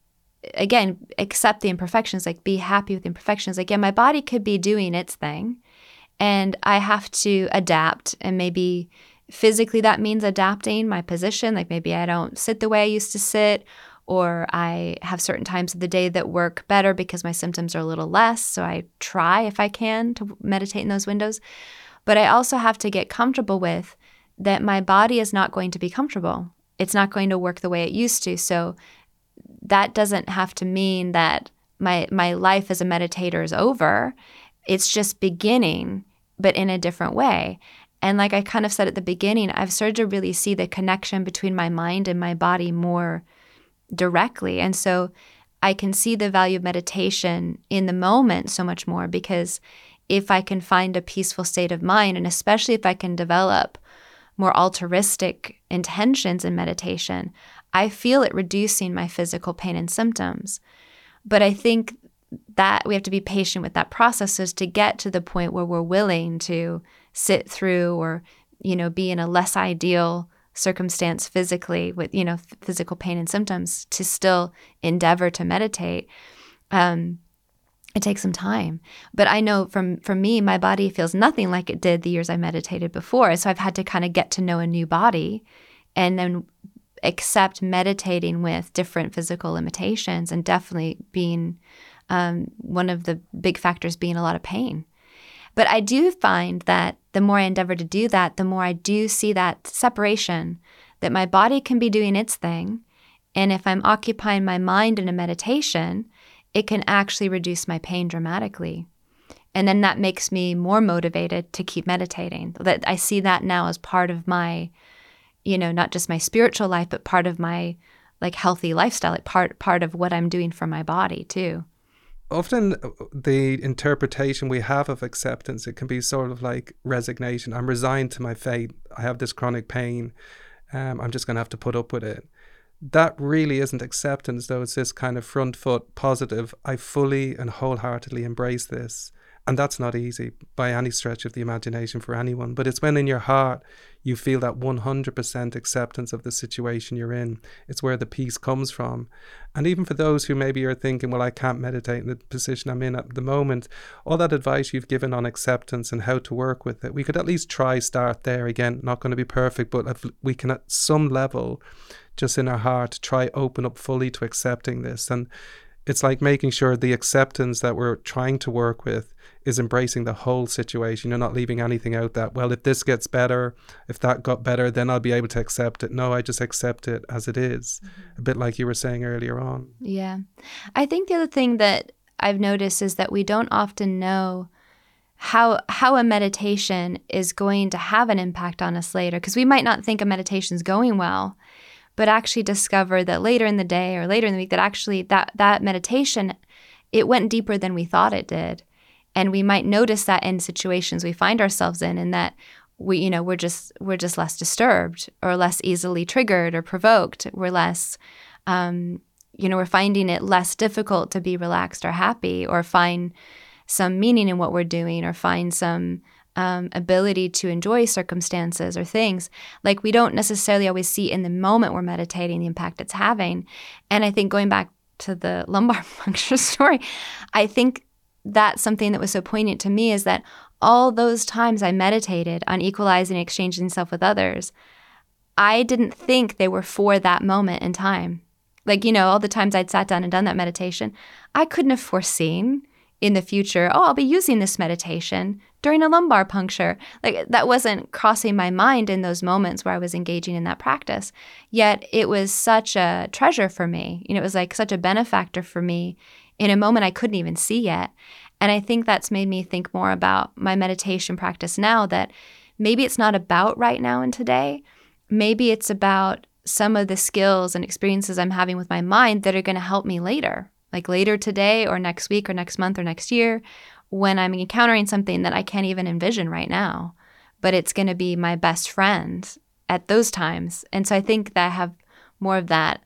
again, accept the imperfections, like be happy with the imperfections. Like, yeah, my body could be doing its thing and I have to adapt. And maybe physically that means adapting my position. Like maybe I don't sit the way I used to sit, or I have certain times of the day that work better because my symptoms are a little less. So I try, if I can, to meditate in those windows. But I also have to get comfortable with that my body is not going to be comfortable. It's not going to work the way it used to. So that doesn't have to mean that my my life as a meditator is over. It's just beginning, but in a different way. And like I kind of said at the beginning, I've started to really see the connection between my mind and my body more directly. And so I can see the value of meditation in the moment so much more, because if I can find a peaceful state of mind, and especially if I can develop more altruistic intentions in meditation, I feel it reducing my physical pain and symptoms. But I think that we have to be patient with that process is to get to the point where we're willing to sit through or, you know, be in a less ideal circumstance physically with, you know, physical pain and symptoms to still endeavor to meditate. Um, it takes some time. But I know from, from me, my body feels nothing like it did the years I meditated before. So I've had to kind of get to know a new body and then accept meditating with different physical limitations, and definitely being um, one of the big factors being a lot of pain. But I do find that the more I endeavor to do that, the more I do see that separation, that my body can be doing its thing. And if I'm occupying my mind in a meditation, it can actually reduce my pain dramatically. And then that makes me more motivated to keep meditating. That I see that now as part of my, you know, not just my spiritual life, but part of my like healthy lifestyle, like part part of what I'm doing for my body too. Often the interpretation we have of acceptance, it can be sort of like resignation. I'm resigned to my fate. I have this chronic pain. Um, I'm just going to have to put up with it. That really isn't acceptance, though. It's this kind of front foot positive. I fully and wholeheartedly embrace this. And that's not easy by any stretch of the imagination for anyone. But it's when in your heart you feel that one hundred percent acceptance of the situation you're in. It's where the peace comes from. And even for those who maybe are thinking, well, I can't meditate in the position I'm in at the moment, all that advice you've given on acceptance and how to work with it, we could at least try start there. Again, not going to be perfect, but we can at some level, just in our heart, try open up fully to accepting this. And it's like making sure the acceptance that we're trying to work with is embracing the whole situation. You're not leaving anything out that, well, if this gets better, if that got better, then I'll be able to accept it. No, I just accept it as it is. Mm-hmm. A bit like you were saying earlier on. Yeah. I think the other thing that I've noticed is that we don't often know how how a meditation is going to have an impact on us later, because we might not think a meditation's going well, but actually discover that later in the day or later in the week that actually that, that meditation, it went deeper than we thought it did. And we might notice that in situations we find ourselves in, and that we, you know, we're just we're just less disturbed or less easily triggered or provoked. We're less, um, you know, we're finding it less difficult to be relaxed or happy, or find some meaning in what we're doing, or find some um, ability to enjoy circumstances or things. Like, we don't necessarily always see in the moment we're meditating the impact it's having. And I think going back to the lumbar puncture story, I think that's something that was so poignant to me, is that all those times I meditated on equalizing and exchanging self with others, I didn't think they were for that moment in time. Like, you know, all the times I'd sat down and done that meditation, I couldn't have foreseen in the future, oh, I'll be using this meditation during a lumbar puncture. Like, that wasn't crossing my mind in those moments where I was engaging in that practice. Yet it was such a treasure for me. You know, it was like such a benefactor for me in a moment I couldn't even see yet. And I think that's made me think more about my meditation practice now, that maybe it's not about right now and today. Maybe it's about some of the skills and experiences I'm having with my mind that are going to help me later. Like later today or next week or next month or next year, when I'm encountering something that I can't even envision right now, but it's going to be my best friend at those times. And so I think that I have more of that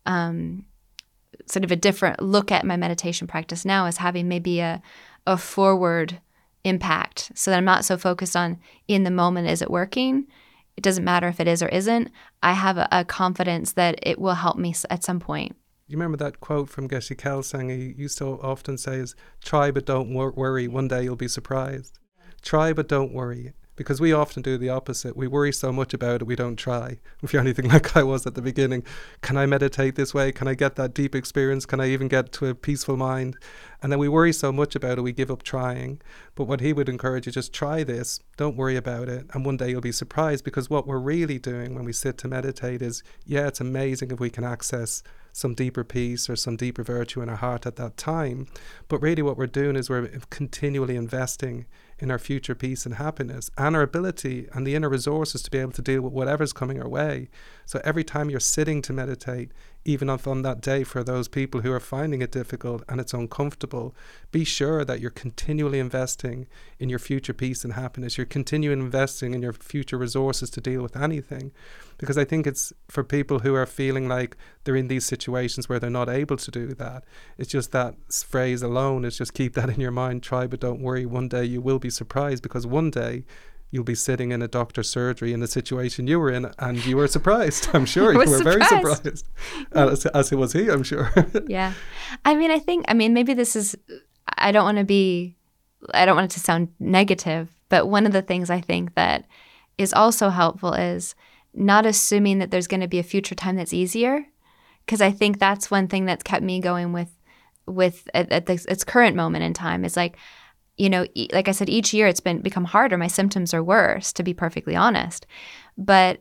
um, sort of a different look at my meditation practice now, as having maybe a, a forward impact, so that I'm not so focused on in the moment, is it working? It doesn't matter if it is or isn't. I have a, a confidence that it will help me at some point. You remember that quote from Geshe Kelsang he used to often say is, try but don't wor- worry, one day you'll be surprised. Try but don't worry. Because we often do the opposite. We worry so much about it, we don't try. If you're anything like I was at the beginning, can I meditate this way? Can I get that deep experience? Can I even get to a peaceful mind? And then we worry so much about it, we give up trying. But what he would encourage you, just try this, don't worry about it, and one day you'll be surprised. Because what we're really doing when we sit to meditate is, yeah, it's amazing if we can access some deeper peace or some deeper virtue in our heart at that time. But really what we're doing is we're continually investing in our future peace and happiness, and our ability and the inner resources to be able to deal with whatever's coming our way. So every time you're sitting to meditate, even if on that day for those people who are finding it difficult and it's uncomfortable, be sure that you're continually investing in your future peace and happiness. You're continuing investing in your future resources to deal with anything. Because I think it's for people who are feeling like they're in these situations where they're not able to do that. It's just that phrase alone is just keep that in your mind. Try but don't worry. One day you will be surprised, because one day you'll be sitting in a doctor's surgery in the situation you were in, and you were surprised. I'm sure you were surprised. very surprised, as, as it was he, I'm sure. Yeah. I mean, I think, I mean, maybe this is, I don't want to be, I don't want it to sound negative, but one of the things I think that is also helpful is not assuming that there's going to be a future time that's easier. Because I think that's one thing that's kept me going with, with at, at this, its current moment in time, is like, you know, e- like I said, each year it's been become harder. My symptoms are worse, to be perfectly honest. But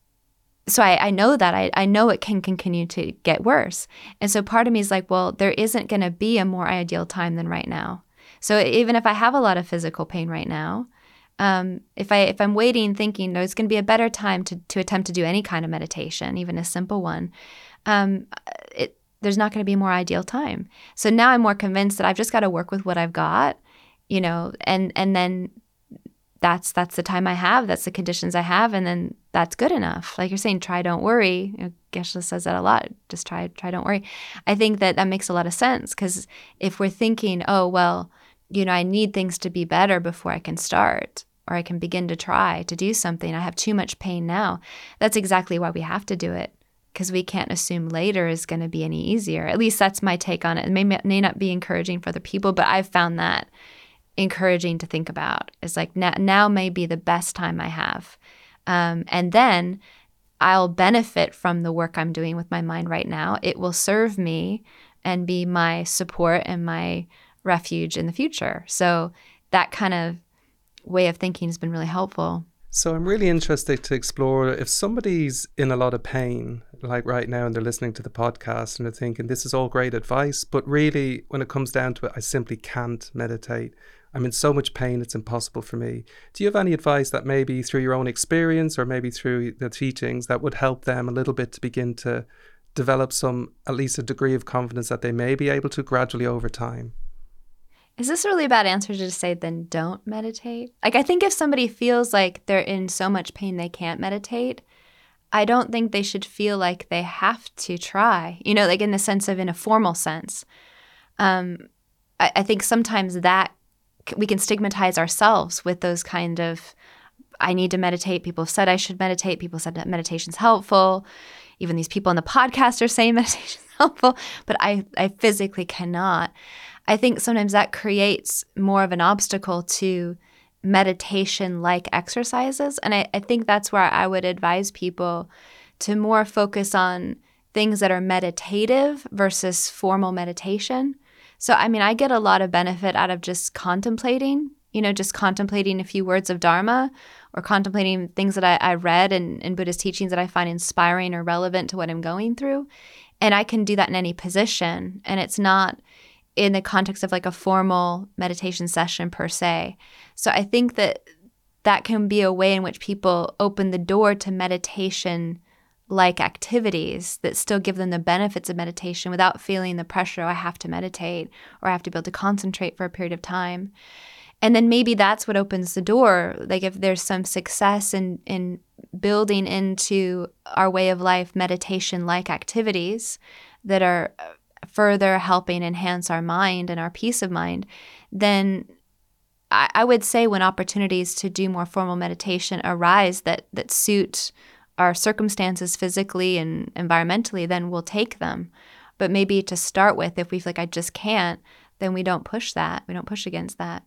so I, I know that. I, I know it can continue to get worse. And so part of me is like, well, there isn't going to be a more ideal time than right now. So even if I have a lot of physical pain right now, um, if, I, if I'm waiting thinking there's going to be a better time to, to attempt to do any kind of meditation, even a simple one, um, it, there's not going to be a more ideal time. So now I'm more convinced that I've just got to work with what I've got, you know, and, and then that's that's the time I have, that's the conditions I have, and then that's good enough. Like you're saying, try, don't worry. You know, Geshe says that a lot. Just try, try, don't worry. I think that that makes a lot of sense, because if we're thinking, oh, well, you know, I need things to be better before I can start, or I can begin to try to do something, I have too much pain now, that's exactly why we have to do it, because we can't assume later is going to be any easier. At least that's my take on it. It may, may not be encouraging for other people, but I've found that encouraging to think about. It's like now, now may be the best time I have. Um, and then I'll benefit from the work I'm doing with my mind right now. It will serve me and be my support and my refuge in the future. So that kind of way of thinking has been really helpful. So I'm really interested to explore, if somebody's in a lot of pain, like right now, and they're listening to the podcast and they're thinking, this is all great advice, but really when it comes down to it, I simply can't meditate. I'm in so much pain, it's impossible for me. Do you have any advice that maybe through your own experience or maybe through the teachings that would help them a little bit to begin to develop some, at least a degree of confidence that they may be able to gradually over time? Is this a really bad answer to just say, then don't meditate? Like, I think if somebody feels like they're in so much pain they can't meditate, I don't think they should feel like they have to try, you know, like in the sense of in a formal sense. Um, I, I think sometimes that we can stigmatize ourselves with those kind of, I need to meditate. People have said I should meditate. People said that meditation's helpful. Even these people on the podcast are saying meditation's helpful, but I, I physically cannot. I think sometimes that creates more of an obstacle to meditation-like exercises. And I, I think that's where I would advise people to more focus on things that are meditative versus formal meditation. So, I mean, I get a lot of benefit out of just contemplating, you know, just contemplating a few words of Dharma or contemplating things that I, I read in, in Buddhist teachings that I find inspiring or relevant to what I'm going through. And I can do that in any position. And it's not in the context of like a formal meditation session per se. So I think that that can be a way in which people open the door to meditation-like activities that still give them the benefits of meditation without feeling the pressure, oh, I have to meditate or I have to be able to concentrate for a period of time. And then maybe that's what opens the door. Like if there's some success in, in building into our way of life meditation-like activities that are further helping enhance our mind and our peace of mind, then I, I would say when opportunities to do more formal meditation arise that that suit our circumstances physically and environmentally, then we'll take them. But maybe to start with, if we feel like I just can't, then we don't push that. We don't push against that.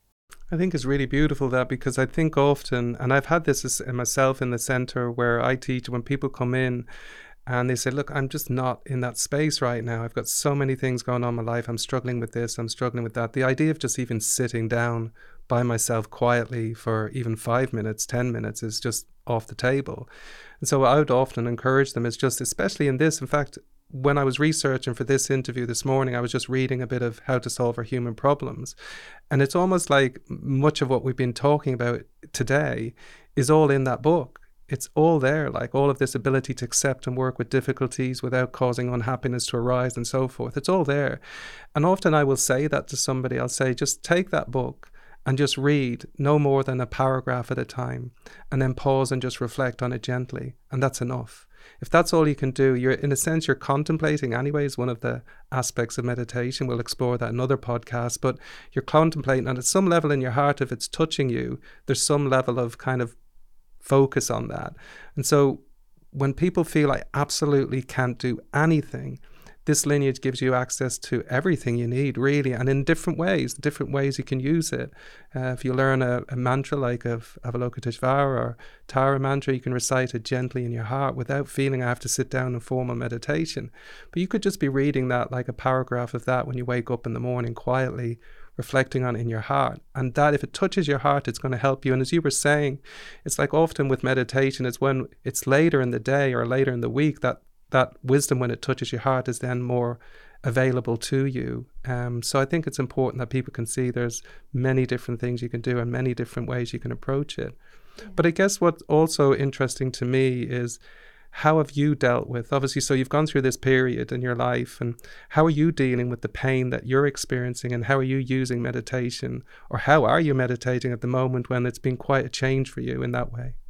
I think it's really beautiful that, because I think often, and I've had this in myself in the center where I teach, when people come in and they say, look, I'm just not in that space right now. I've got so many things going on in my life. I'm struggling with this. I'm struggling with that. The idea of just even sitting down by myself quietly for even five minutes, ten minutes is just off the table. And so I would often encourage them, is just, especially in this, in fact, when I was researching for this interview this morning, I was just reading a bit of How to Solve Our Human Problems. And it's almost like much of what we've been talking about today is all in that book. It's all there, like all of this ability to accept and work with difficulties without causing unhappiness to arise and so forth. It's all there. And often I will say that to somebody. I'll say, just take that book and just read no more than a paragraph at a time, and then pause and just reflect on it gently. And that's enough. If that's all you can do, you're, in a sense, you're contemplating anyways. One of the aspects of meditation, we'll explore that in other podcasts, but you're contemplating, and at some level in your heart, if it's touching you, there's some level of kind of focus on that. And so when people feel I absolutely can't do anything, this lineage gives you access to everything you need, really, and in different ways, different ways you can use it. Uh, if you learn a, a mantra like of Avalokiteshvara or Tara mantra, you can recite it gently in your heart without feeling I have to sit down in formal meditation. But you could just be reading that, like a paragraph of that, when you wake up in the morning quietly, reflecting on it in your heart. And that, if it touches your heart, it's going to help you. And as you were saying, it's like often with meditation, it's when it's later in the day or later in the week that that wisdom, when it touches your heart, is then more available to you. Um, so I think it's important that people can see there's many different things you can do and many different ways you can approach it. Yeah. But I guess what's also interesting to me is, how have you dealt with, obviously, so you've gone through this period in your life, and how are you dealing with the pain that you're experiencing, and how are you using meditation, or how are you meditating at the moment when it's been quite a change for you in that way?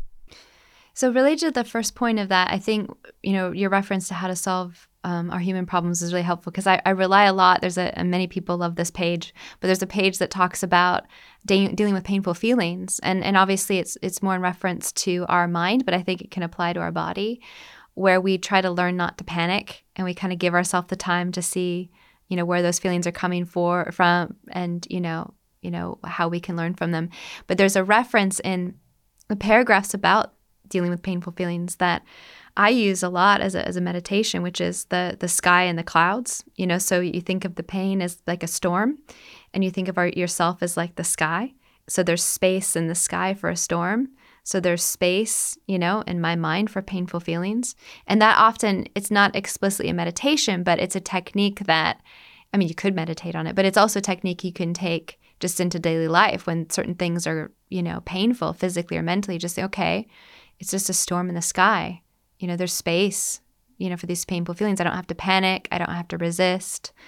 So related to the first point of that, I think, you know, your reference to how to solve um, our human problems is really helpful, because I, I rely a lot. There's a, and many people love this page, but there's a page that talks about de- dealing with painful feelings. And and obviously it's it's more in reference to our mind, but I think it can apply to our body, where we try to learn not to panic, and we kind of give ourselves the time to see, you know, where those feelings are coming for from, and, you know, you know, how we can learn from them. But there's a reference in the paragraphs about dealing with painful feelings that I use a lot as a, as a meditation, which is the the sky and the clouds. You know, so you think of the pain as like a storm, and you think of our, yourself as like the sky. So there's space in the sky for a storm. So there's space, you know, in my mind for painful feelings. And that often, it's not explicitly a meditation, but it's a technique that, I mean, you could meditate on it, but it's also a technique you can take just into daily life when certain things are, you know, painful physically or mentally. Just say, okay, it's just a storm in the sky. You know, there's space, you know, for these painful feelings. I don't have to panic. I don't have to resist.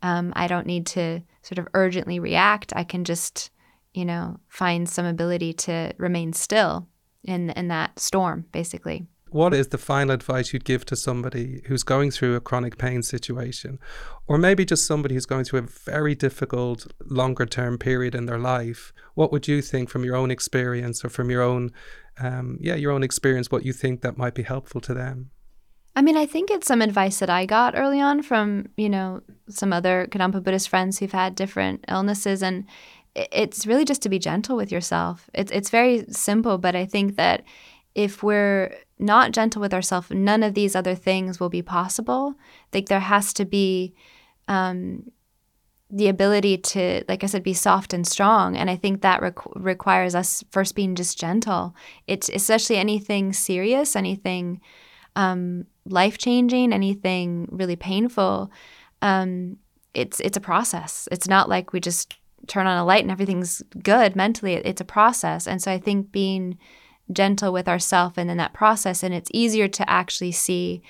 Um, I don't need to sort of urgently react. I can just, you know, find some ability to remain still in in that storm, basically. What is the final advice you'd give to somebody who's going through a chronic pain situation, or maybe just somebody who's going through a very difficult longer term period in their life? What would you think from your own experience, or from your own, um, yeah, your own experience, what you think that might be helpful to them? I mean, I think it's some advice that I got early on from, you know, some other Kadampa Buddhist friends who've had different illnesses. And it's really just to be gentle with yourself. It's, it's very simple, but I think that if we're not gentle with ourselves, none of these other things will be possible. Like there has to be um, the ability to, like I said, be soft and strong. And I think that requ- requires us first being just gentle. It's especially anything serious, anything um, life-changing, anything really painful. Um, it's it's a process. It's not like we just turn on a light and everything's good mentally. It's a process. And so I think being gentle with ourselves and in that process, and it's easier to actually see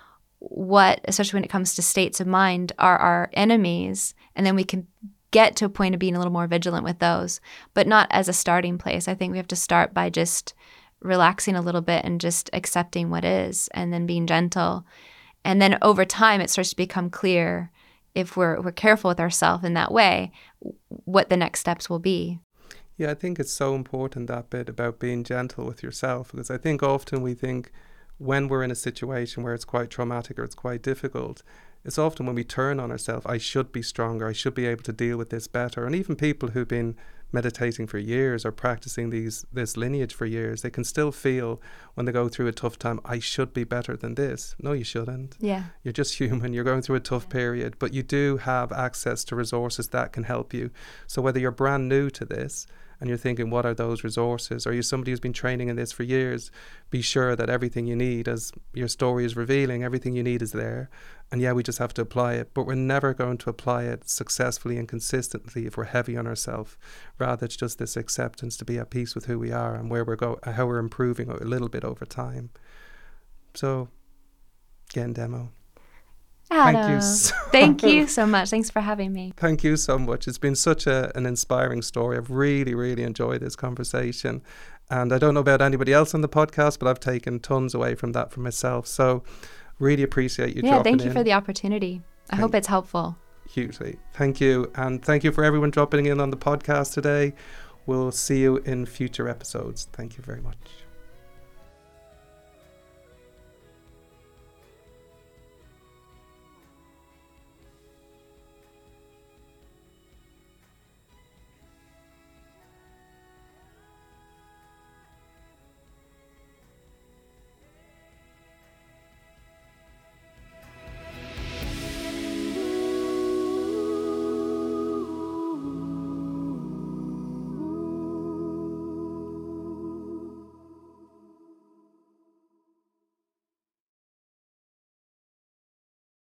what, especially when it comes to states of mind, are our enemies, and then we can get to a point of being a little more vigilant with those, but not as a starting place. I think we have to start by just relaxing a little bit and just accepting what is, and then being gentle, and then over time it starts to become clear, if we're we're careful with ourselves in that way, what the next steps will be. Yeah, I think it's so important, that bit about being gentle with yourself, because I think often we think when we're in a situation where it's quite traumatic or it's quite difficult, it's often when we turn on ourselves, I should be stronger, I should be able to deal with this better. And even people who've been meditating for years or practicing these this lineage for years, they can still feel when they go through a tough time, I should be better than this. No, you shouldn't. Yeah. You're just human. You're going through a tough period, but you do have access to resources that can help you. So whether you're brand new to this and you're thinking, what are those resources? Or you're somebody who's been training in this for years, be sure that everything you need, as your story is revealing, everything you need is there. And yeah, we just have to apply it. But we're never going to apply it successfully and consistently if we're heavy on ourselves. Rather, it's just this acceptance to be at peace with who we are and where we're go, how we're improving a little bit over time. So, again, Demo. Adam, Thank you so thank you so much. Thanks for having me. Thank you so much. It's been such a, an inspiring story. I've really, really enjoyed this conversation. And I don't know about anybody else on the podcast, but I've taken tons away from that for myself. So really appreciate you yeah, dropping in. Yeah, thank you for the opportunity. I thank hope it's helpful. Hugely. Thank you. And thank you for everyone dropping in on the podcast today. We'll see you in future episodes. Thank you very much.